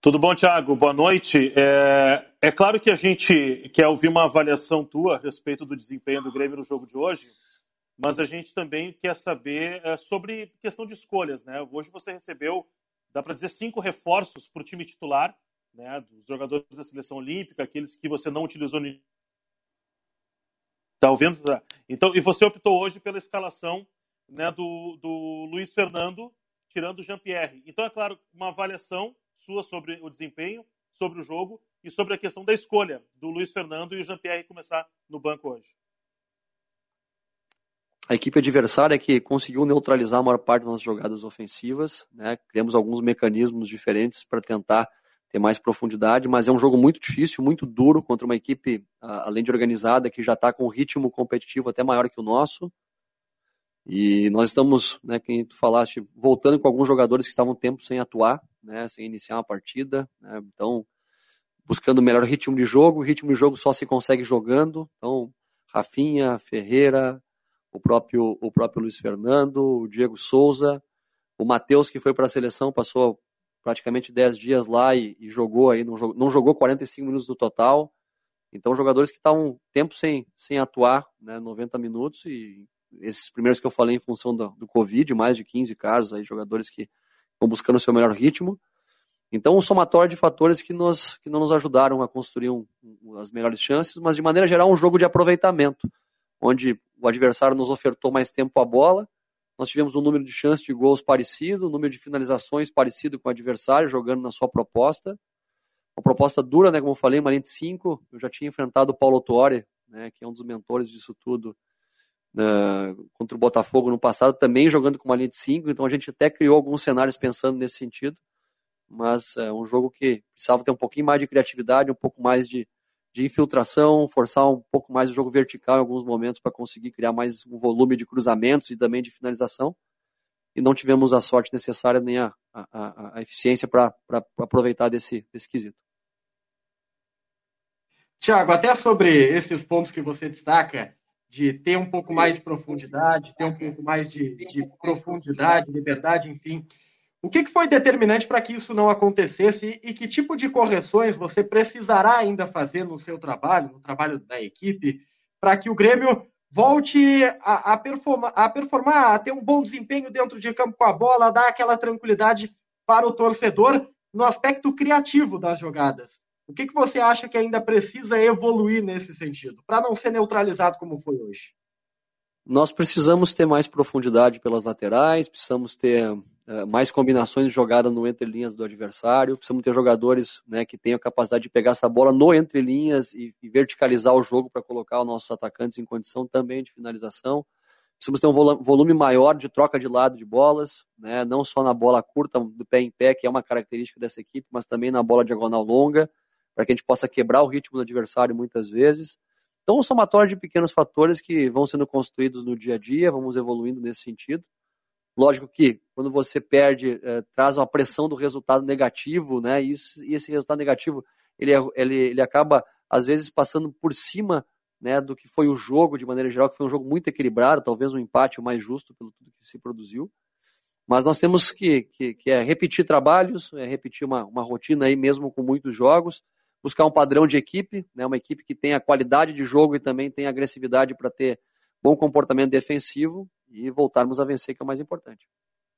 Tudo bom, Thiago? Boa noite. É claro que a gente quer ouvir uma avaliação tua a respeito do desempenho do Grêmio no jogo de hoje, mas a gente também quer saber sobre questão de escolhas, né? Hoje você recebeu, dá para dizer, 5 reforços para o time titular, né? Dos jogadores da seleção olímpica, aqueles que você não utilizou. Tá ouvindo? Tá. Então, e você optou hoje pela escalação, né, do Luiz Fernando, tirando o Jean-Pierre. Então, é claro, uma avaliação sua sobre o desempenho, sobre o jogo e sobre a questão da escolha do Luiz Fernando e o Jean-Pierre começar no banco hoje. A equipe adversária que conseguiu neutralizar a maior parte das nossas jogadas ofensivas, né? Criamos alguns mecanismos diferentes para tentar ter mais profundidade, mas é um jogo muito difícil, muito duro contra uma equipe, além de organizada, que já está com um ritmo competitivo até maior que o nosso. E nós estamos, né, quem tu falaste, voltando com alguns jogadores que estavam tempo sem atuar, né, sem iniciar uma partida, né, então buscando o melhor ritmo de jogo. O ritmo de jogo só se consegue jogando. Então, Rafinha, Ferreira, o próprio Luiz Fernando, o Diego Souza, o Matheus, que foi para a seleção, passou praticamente 10 dias lá e jogou aí, não jogou 45 minutos no total. Então, jogadores que estavam tempo sem atuar, né, 90 minutos, e esses primeiros que eu falei em função do Covid, mais de 15 casos, aí, jogadores que estão buscando o seu melhor ritmo. Então, um somatório de fatores que não nos ajudaram a construir as melhores chances, mas, de maneira geral, um jogo de aproveitamento, onde o adversário nos ofertou mais tempo a bola, nós tivemos um número de chances de gols parecido, um número de finalizações parecido com o adversário, jogando na sua proposta. Uma proposta dura, né, como eu falei, uma linha de 5. Eu já tinha enfrentado o Paulo Tuori, né, que é um dos mentores disso tudo, contra o Botafogo no passado, também jogando com uma linha de 5. Então a gente até criou alguns cenários pensando nesse sentido, mas é um jogo que precisava ter um pouquinho mais de criatividade, um pouco mais de infiltração, forçar um pouco mais o jogo vertical em alguns momentos para conseguir criar mais um volume de cruzamentos e também de finalização. E não tivemos a sorte necessária nem a eficiência para aproveitar desse quesito. Thiago, até sobre esses pontos que você destaca, de ter um pouco mais de profundidade, ter um pouco mais de profundidade, liberdade, enfim. O que foi determinante para que isso não acontecesse e que tipo de correções você precisará ainda fazer no seu trabalho, no trabalho da equipe, para que o Grêmio volte a performar, a ter um bom desempenho dentro de campo com a bola, a dar aquela tranquilidade para o torcedor no aspecto criativo das jogadas? O que você acha que ainda precisa evoluir nesse sentido, para não ser neutralizado como foi hoje? Nós precisamos ter mais profundidade pelas laterais, precisamos ter mais combinações de jogada no entrelinhas do adversário, precisamos ter jogadores, né, que tenham a capacidade de pegar essa bola no entrelinhas e verticalizar o jogo para colocar os nossos atacantes em condição também de finalização. Precisamos ter um volume maior de troca de lado de bolas, né, não só na bola curta, do pé em pé, que é uma característica dessa equipe, mas também na bola diagonal longa, para que a gente possa quebrar o ritmo do adversário muitas vezes. Então, um somatório de pequenos fatores que vão sendo construídos no dia a dia, vamos evoluindo nesse sentido. Lógico que, quando você perde, traz uma pressão do resultado negativo, né? E esse resultado negativo, ele acaba, às vezes, passando por cima, né, do que foi o jogo, de maneira geral, que foi um jogo muito equilibrado, talvez um empate o mais justo pelo tudo que se produziu. Mas nós temos que repetir trabalhos, repetir uma rotina aí mesmo com muitos jogos, buscar um padrão de equipe, né, uma equipe que tenha qualidade de jogo e também tenha agressividade para ter bom comportamento defensivo e voltarmos a vencer, que é o mais importante.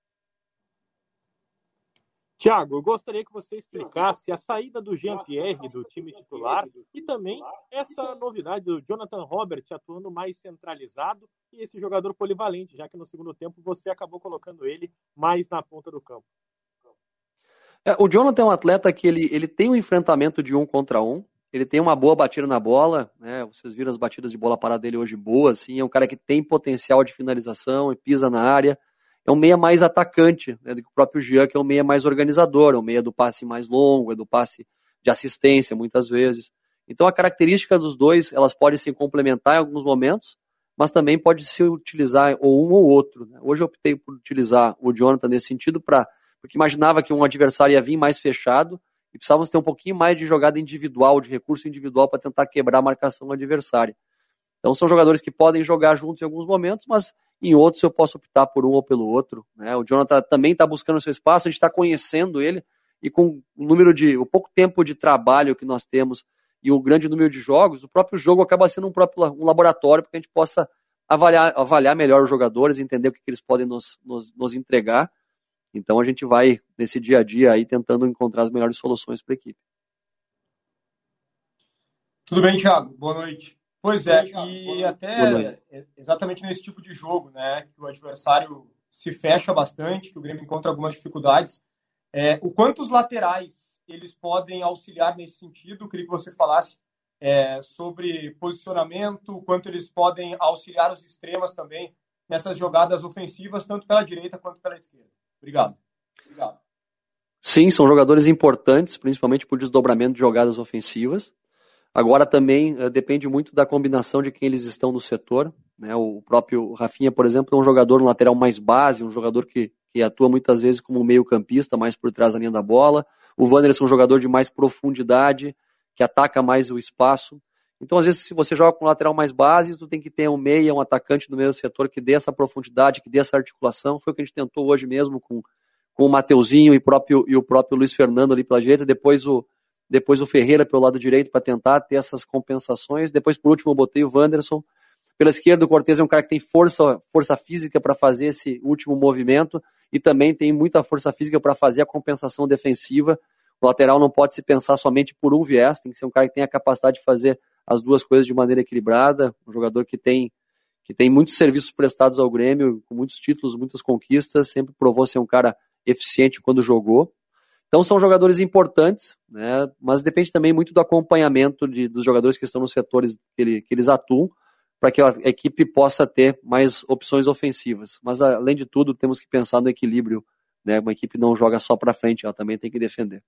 Thiago, eu gostaria que você explicasse a saída do Jean-Pierre do time titular e também essa novidade do Jonathan Robert atuando mais centralizado e esse jogador polivalente, já que no segundo tempo você acabou colocando ele mais na ponta do campo. O Jonathan é um atleta que ele tem um enfrentamento de 1 contra 1, ele tem uma boa batida na bola, né? Vocês viram as batidas de bola parada dele hoje boas, assim, é um cara que tem potencial de finalização e pisa na área, é um meia mais atacante, né, do que o próprio Jean, que é um meia mais organizador, é um meia do passe mais longo, é do passe de assistência muitas vezes. Então a característica dos dois, elas podem se complementar em alguns momentos, mas também pode se utilizar ou um ou outro, né? Hoje eu optei por utilizar o Jonathan nesse sentido porque imaginava que um adversário ia vir mais fechado e precisávamos ter um pouquinho mais de jogada individual, de recurso individual para tentar quebrar a marcação adversária. Então são jogadores que podem jogar juntos em alguns momentos, mas em outros eu posso optar por um ou pelo outro, né? O Jonathan também está buscando o seu espaço, a gente está conhecendo ele, e com o pouco tempo de trabalho que nós temos e o grande número de jogos, o próprio jogo acaba sendo um laboratório para que a gente possa avaliar melhor os jogadores, entender o que eles podem nos entregar. Então a gente vai, nesse dia a dia, aí, tentando encontrar as melhores soluções para a equipe. Tudo bem, Thiago? Boa noite. Pois é, e até exatamente nesse tipo de jogo, né, que o adversário se fecha bastante, que o Grêmio encontra algumas dificuldades, o quanto os laterais eles podem auxiliar nesse sentido? Eu queria que você falasse sobre posicionamento, o quanto eles podem auxiliar os extremas também nessas jogadas ofensivas, tanto pela direita quanto pela esquerda. Obrigado. Sim, são jogadores importantes, principalmente por desdobramento de jogadas ofensivas. Agora também depende muito da combinação de quem eles estão no setor, né? O próprio Rafinha, por exemplo, é um jogador no lateral mais base, um jogador que atua muitas vezes como meio campista, mais por trás da linha da bola. O Wanderson é um jogador de mais profundidade, que ataca mais o espaço. Então, às vezes, se você joga com um lateral mais base, tu tem que ter um meia, um atacante no mesmo setor que dê essa profundidade, que dê essa articulação. Foi o que a gente tentou hoje mesmo com o Mateuzinho e o próprio Luiz Fernando ali pela direita, depois o Ferreira pelo lado direito para tentar ter essas compensações. Depois, por último, eu botei o Wanderson. Pela esquerda, o Cortez é um cara que tem força física para fazer esse último movimento e também tem muita força física para fazer a compensação defensiva. O lateral não pode se pensar somente por um viés, tem que ser um cara que tenha a capacidade de fazer as duas coisas de maneira equilibrada, um jogador que tem muitos serviços prestados ao Grêmio, com muitos títulos, muitas conquistas, sempre provou ser um cara eficiente quando jogou. Então são jogadores importantes, né, mas depende também muito do acompanhamento dos jogadores que estão nos setores que eles atuam, para que a equipe possa ter mais opções ofensivas. Mas, além de tudo, temos que pensar no equilíbrio, né? Uma equipe não joga só para frente, ela também tem que defender.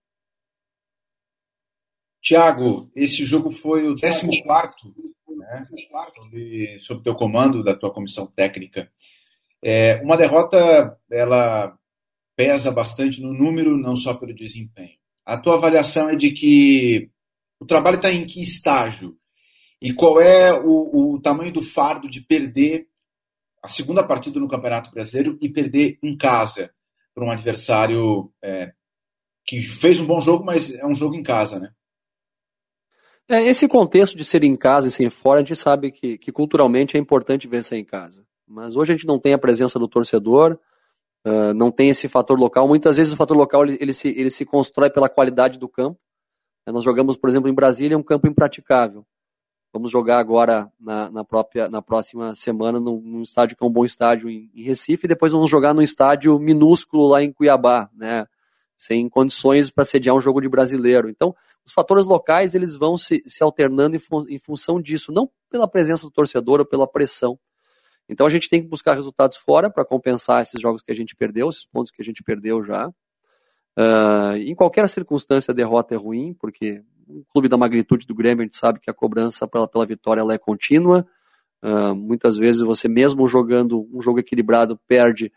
Thiago, esse jogo foi o 14º, né, sob teu comando, da tua comissão técnica. Uma derrota, ela pesa bastante no número, não só pelo desempenho. A tua avaliação é de que o trabalho está em que estágio? E qual é o tamanho do fardo de perder a segunda partida no Campeonato Brasileiro e perder em casa para um adversário que fez um bom jogo, mas é um jogo em casa, né? Esse contexto de ser em casa e ser fora, a gente sabe que culturalmente é importante vencer em casa. Mas hoje a gente não tem a presença do torcedor, não tem esse fator local. Muitas vezes o fator local ele se constrói pela qualidade do campo. Nós jogamos, por exemplo, em Brasília, um campo impraticável. Vamos jogar agora na próxima semana num estádio que é um bom estádio em Recife, e depois vamos jogar num estádio minúsculo lá em Cuiabá, né, sem condições para sediar um jogo de brasileiro. Então, os fatores locais eles vão se alternando em função disso, não pela presença do torcedor ou pela pressão. Então a gente tem que buscar resultados fora para compensar esses jogos que a gente perdeu, esses pontos que a gente perdeu já. Em qualquer circunstância a derrota é ruim, porque um clube da magnitude do Grêmio, a gente sabe que a cobrança pela vitória ela é contínua. Muitas vezes você mesmo jogando um jogo equilibrado perde,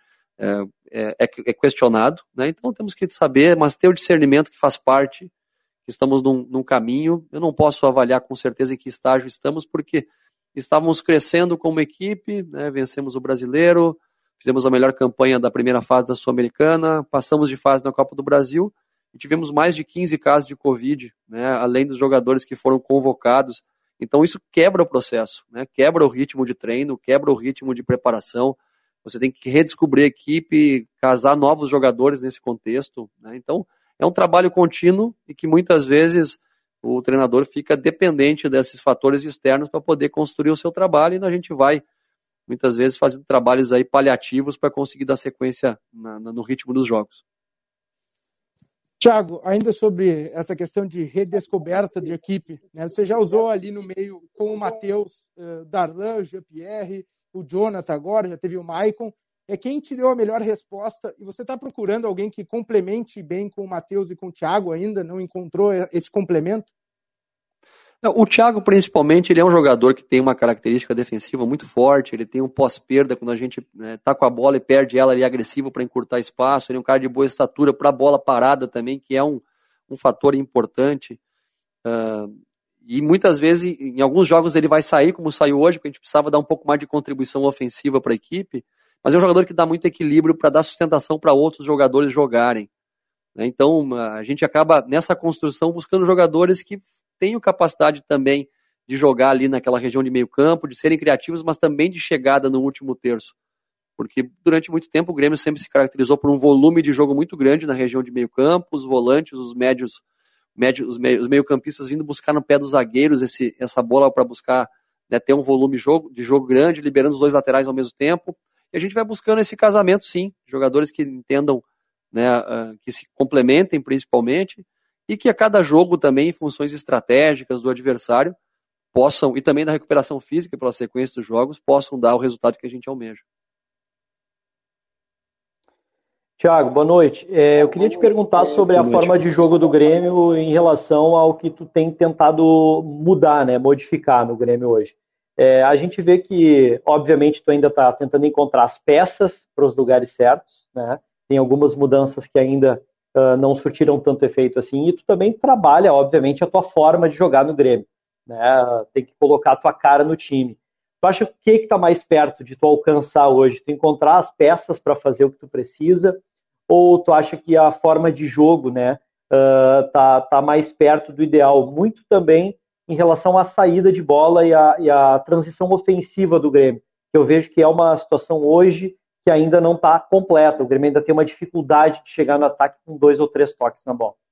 é questionado, né? Então temos que saber, mas ter o discernimento que faz parte, que estamos num caminho. Eu não posso avaliar com certeza em que estágio estamos, porque estávamos crescendo como equipe, né? Vencemos o Brasileiro, fizemos a melhor campanha da primeira fase da Sul-Americana, passamos de fase na Copa do Brasil e tivemos mais de 15 casos de Covid, né, além dos jogadores que foram convocados. Então isso quebra o processo, né, quebra o ritmo de treino, quebra o ritmo de preparação. Você tem que redescobrir a equipe, casar novos jogadores nesse contexto, né? Então é um trabalho contínuo e que muitas vezes o treinador fica dependente desses fatores externos para poder construir o seu trabalho, e a gente vai muitas vezes fazendo trabalhos aí paliativos para conseguir dar sequência no ritmo dos jogos. Thiago, ainda sobre essa questão de redescoberta de equipe, né? Você já usou ali no meio com o Matheus, Darlan, o Jean-Pierre, o Jonathan agora, já teve o Maicon. Quem te deu a melhor resposta? E você está procurando alguém que complemente bem com o Matheus e com o Thiago ainda? Não encontrou esse complemento? O Thiago, principalmente, ele é um jogador que tem uma característica defensiva muito forte, ele tem um pós-perda, quando a gente tá com a bola e perde ela, ele é agressivo para encurtar espaço, ele é um cara de boa estatura para a bola parada também, que é um fator importante. E muitas vezes, em alguns jogos, ele vai sair, como saiu hoje, porque a gente precisava dar um pouco mais de contribuição ofensiva para a equipe, mas é um jogador que dá muito equilíbrio para dar sustentação para outros jogadores jogarem. né? Então, a gente acaba, nessa construção, buscando jogadores que tenham capacidade também de jogar ali naquela região de meio campo, de serem criativos, mas também de chegada no último terço. Porque durante muito tempo o Grêmio sempre se caracterizou por um volume de jogo muito grande na região de meio campo, os volantes, os meio-campistas vindo buscar no pé dos zagueiros essa bola para buscar, né, ter um volume de jogo grande, liberando os dois laterais ao mesmo tempo. E a gente vai buscando esse casamento, sim, jogadores que entendam, né, que se complementem principalmente, e que a cada jogo também, em funções estratégicas do adversário, possam, e também da recuperação física pela sequência dos jogos, possam dar o resultado que a gente almeja. Thiago, boa noite. Eu queria te perguntar sobre a forma de jogo do Grêmio em relação ao que tu tem tentado mudar, né, modificar no Grêmio hoje. A gente vê que, obviamente, tu ainda está tentando encontrar as peças para os lugares certos, né? Tem algumas mudanças que ainda não surtiram tanto efeito assim, e tu também trabalha, obviamente, a tua forma de jogar no Grêmio, né? Tem que colocar a tua cara no time. Tu acha que está mais perto de tu alcançar hoje? Tu encontrar as peças para fazer o que tu precisa? Ou tu acha que a forma de jogo, né, tá mais perto do ideal? Muito também em relação à saída de bola e a transição ofensiva do Grêmio, que eu vejo que é uma situação hoje que ainda não está completa. O Grêmio ainda tem uma dificuldade de chegar no ataque com 2 ou 3 toques na bola.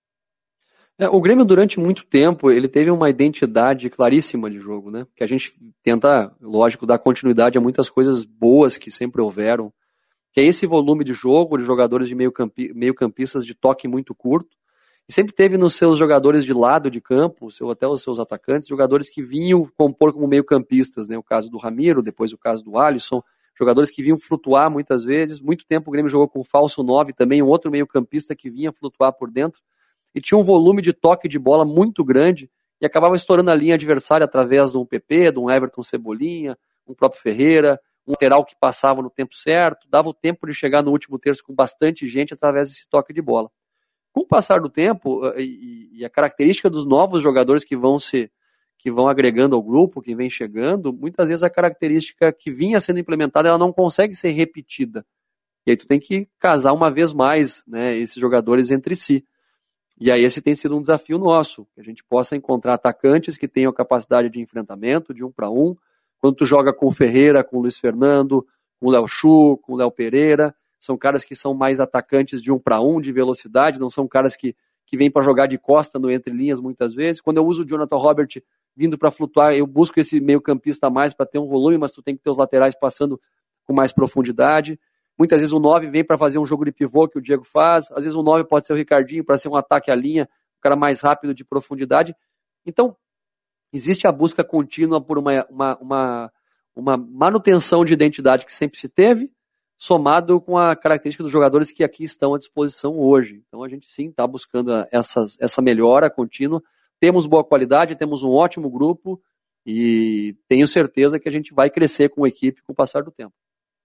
O Grêmio, durante muito tempo, ele teve uma identidade claríssima de jogo, né? Que a gente tenta, lógico, dar continuidade a muitas coisas boas que sempre houveram, que é esse volume de jogo de jogadores de meio-campistas de toque muito curto, e sempre teve nos seus jogadores de lado de campo, até os seus atacantes, jogadores que vinham compor como meio-campistas, né? O caso do Ramiro, depois o caso do Alisson, jogadores que vinham flutuar muitas vezes. Muito tempo o Grêmio jogou com o falso 9 também, um outro meio-campista que vinha flutuar por dentro, e tinha um volume de toque de bola muito grande, e acabava estourando a linha adversária através de um PP, de um Everton Cebolinha, um próprio Ferreira, um lateral que passava no tempo certo, dava o tempo de chegar no último terço com bastante gente através desse toque de bola. Com o passar do tempo e a característica dos novos jogadores que vão agregando ao grupo, que vem chegando, muitas vezes a característica que vinha sendo implementada, ela não consegue ser repetida. E aí tu tem que casar uma vez mais, né, esses jogadores entre si. E aí esse tem sido um desafio nosso, que a gente possa encontrar atacantes que tenham capacidade de enfrentamento, de 1 para 1. Quando tu joga com o Ferreira, com o Luiz Fernando, com o Léo Chu, com o Léo Pereira, são caras que são mais atacantes de 1 para 1, de velocidade, não são caras que vêm para jogar de costa no entre linhas muitas vezes. Quando eu uso o Jonathan Robert vindo para flutuar, eu busco esse meio campista a mais para ter um volume, mas tu tem que ter os laterais passando com mais profundidade. Muitas vezes o 9 vem para fazer um jogo de pivô que o Diego faz, às vezes o 9 pode ser o Ricardinho para ser um ataque à linha, um cara mais rápido de profundidade. Então, existe a busca contínua por uma manutenção de identidade que sempre se teve, somado com a característica dos jogadores que aqui estão à disposição hoje. Então a gente sim está buscando essa melhora contínua. Temos boa qualidade, temos um ótimo grupo e tenho certeza que a gente vai crescer com a equipe com o passar do tempo.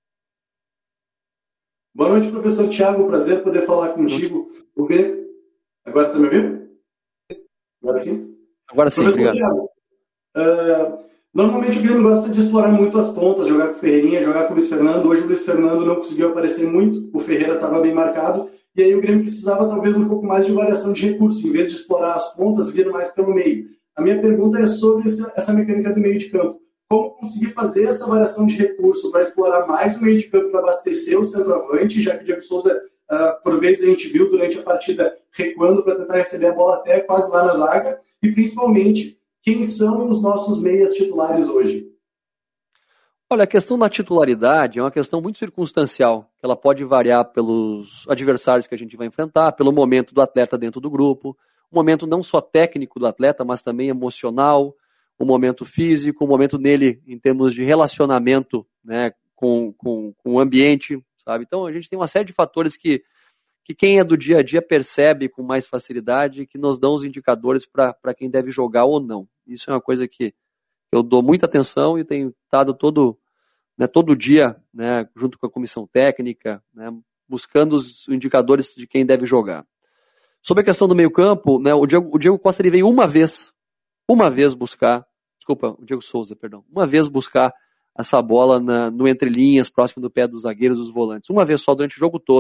Boa noite, professor Thiago. Prazer poder falar contigo. Agora está me ouvindo? Agora sim? Agora sim, professor obrigado. Thiago, normalmente o Grêmio gosta de explorar muito as pontas, jogar com o Ferreirinha, jogar com o Luiz Fernando. Hoje o Luiz Fernando não conseguiu aparecer muito, o Ferreira estava bem marcado, e aí o Grêmio precisava talvez um pouco mais de variação de recurso, em vez de explorar as pontas, vir mais pelo meio. A minha pergunta é sobre essa mecânica do meio de campo. Como conseguir fazer essa variação de recurso para explorar mais o meio de campo para abastecer o centroavante, já que o Diego Souza, por vezes, a gente viu durante a partida recuando para tentar receber a bola até quase lá na zaga, e principalmente, quem são os nossos meias titulares hoje? Olha, a questão da titularidade é uma questão muito circunstancial. Ela pode variar pelos adversários que a gente vai enfrentar, pelo momento do atleta dentro do grupo, o momento não só técnico do atleta, mas também emocional, o momento físico, o momento nele em termos de relacionamento, né, com o ambiente, sabe? Então a gente tem uma série de fatores que quem é do dia a dia percebe com mais facilidade, que nos dão os indicadores para quem deve jogar ou não. Isso é uma coisa que eu dou muita atenção e tenho estado todo dia, né, junto com a comissão técnica, né, buscando os indicadores de quem deve jogar. Sobre a questão do meio-campo, né, o Diego Costa ele veio uma vez buscar, o Diego Souza, perdão, uma vez buscar essa bola no entre linhas, próximo do pé dos zagueiros, dos volantes. Uma vez só durante o jogo todo.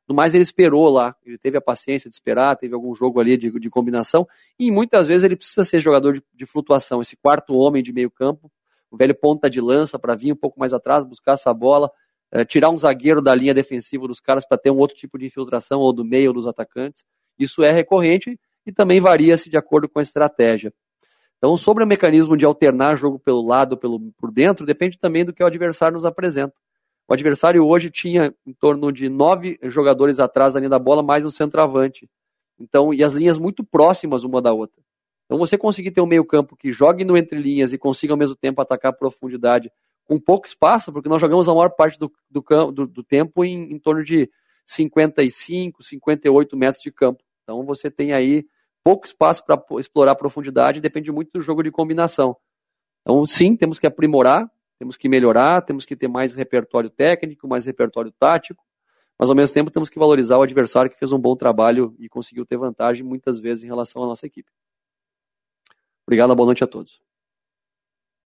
No mais, ele esperou lá, ele teve a paciência de esperar, teve algum jogo ali de combinação, e muitas vezes ele precisa ser jogador de flutuação, esse quarto homem de meio campo, o velho ponta de lança para vir um pouco mais atrás, buscar essa bola, tirar um zagueiro da linha defensiva dos caras para ter um outro tipo de infiltração, ou do meio ou dos atacantes. Isso é recorrente e também varia-se de acordo com a estratégia. Então, sobre o mecanismo de alternar jogo pelo lado, por dentro, depende também do que o adversário nos apresenta. O adversário hoje tinha em torno de 9 jogadores atrás da linha da bola, mais um centroavante. Então, e as linhas muito próximas uma da outra. Então, você conseguir ter um meio campo que jogue no entre linhas e consiga ao mesmo tempo atacar a profundidade com pouco espaço, porque nós jogamos a maior parte do tempo em torno de 55, 58 metros de campo. Então, você tem aí pouco espaço para explorar a profundidade, depende muito do jogo de combinação. Então, sim, temos que aprimorar, temos que melhorar, temos que ter mais repertório técnico, mais repertório tático, mas ao mesmo tempo temos que valorizar o adversário que fez um bom trabalho e conseguiu ter vantagem muitas vezes em relação à nossa equipe. Obrigado, boa noite a todos.